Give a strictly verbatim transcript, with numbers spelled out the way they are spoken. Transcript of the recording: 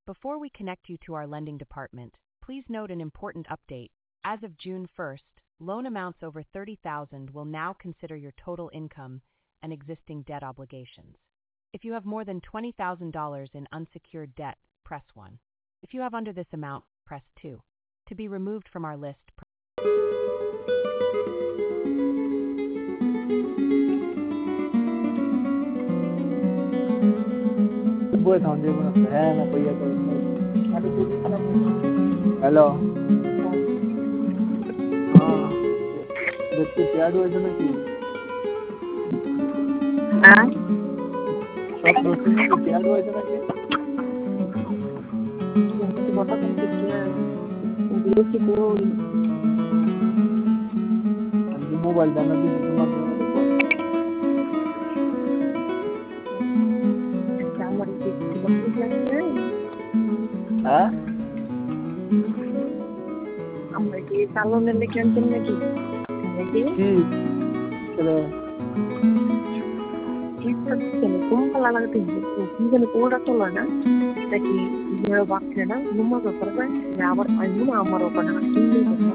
Before we connect you to our lending department, please note an important update. As of June first, loan amounts over thirty thousand dollars will now consider your total income and existing debt obligations. If you have more than twenty thousand dollars in unsecured debt, press one. If you have under this amount, press two. To be removed from our list, press hello हाँ দেখতে pad হয়েছে নাকি হ্যাঁ সব প্রশ্ন pad হয়েছে নাকি কথা বলতে কি করি আমি মোবাইল দানা দিয়ে তোমার আমার কি বলতে লাগছে হ্যাঁ আমরা কি সালনের লেগে আনছেন নাকি নাকি কি চলো Tiene como para la que tiene pura tola na taki ya bakna na numma ga parba ya abar ayuna amaro kana